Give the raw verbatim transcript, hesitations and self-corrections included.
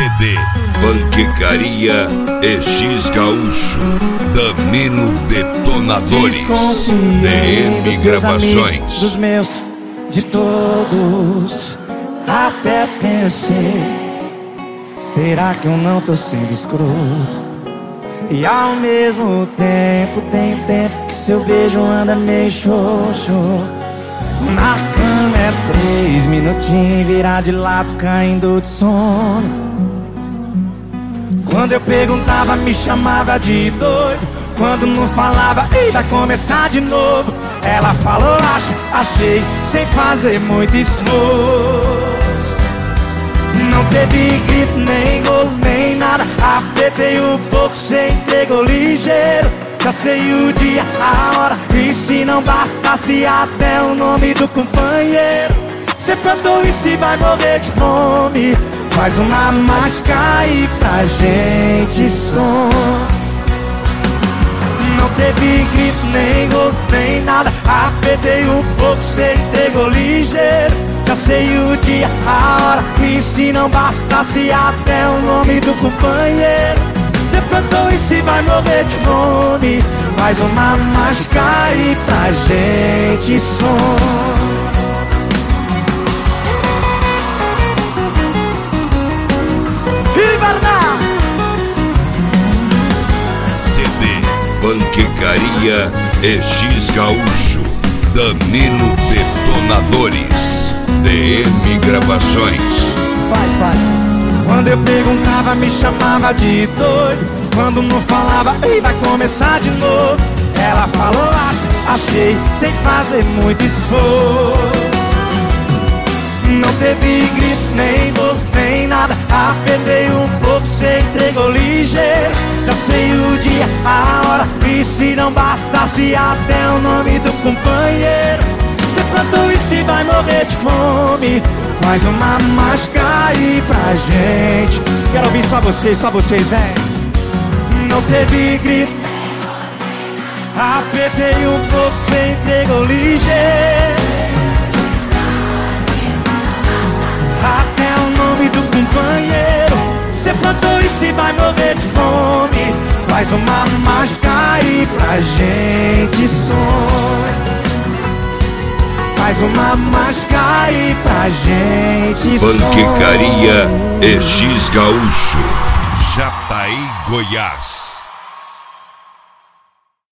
C D Panquecaria e X Gaúcho, Danilo Detonadores, D M Gravações. Amigos, dos meus, de todos, até pensei, será que eu não tô sendo escroto? E ao mesmo tempo, tem tempo que seu beijo anda meio xoxo. Na cama é três minutinhos, virar de lado, caindo de sono. Quando eu perguntava, me chamava de doido. Quando não falava, ei, vai começar de novo. Ela falou, acho, achei, sem fazer muito esforço. Não teve grito, nem golo, nem nada. Apertei um pouco, cê entregou ligeiro. Já sei o dia, a hora, e se não bastasse até o nome do companheiro. Cê plantou e se vai morrer de fome, faz uma mágica aí pra gente som. Não teve grito, nem gol, nem nada. Apertei um pouco, cê entregou ligeiro. Já sei o dia, a hora, e se não bastasse até o nome do companheiro. Cê plantou e se vai morrer de fome, faz uma mágica aí pra gente som. C D Panquecaria e X Gaúcho, Danilo Detonadores, D M Gravações. Vai, vai. Quando eu perguntava, me chamava de doido. Quando não falava, ei, vai começar de novo. Ela falou, acho, achei, sem fazer muito esforço. Não teve grito, nem dor, nem nada. Apertei um pouco, cê entregou ligeiro. Já sei o dia, a hora, e se não bastasse até o nome do companheiro. Cê plantou e se vai morrer de fome, faz uma mágica aí pra gente. Quero ouvir só vocês, só vocês, vem. Não teve grito, apertei um pouco, cê entregou ligeiro. Até o nome do companheiro. Cê plantou e se vai morrer de fome, faz uma mágica aí pra gente som. Faz uma mágica aí pra gente som. Panquecaria e X Gaúcho, Jataí, Goiás.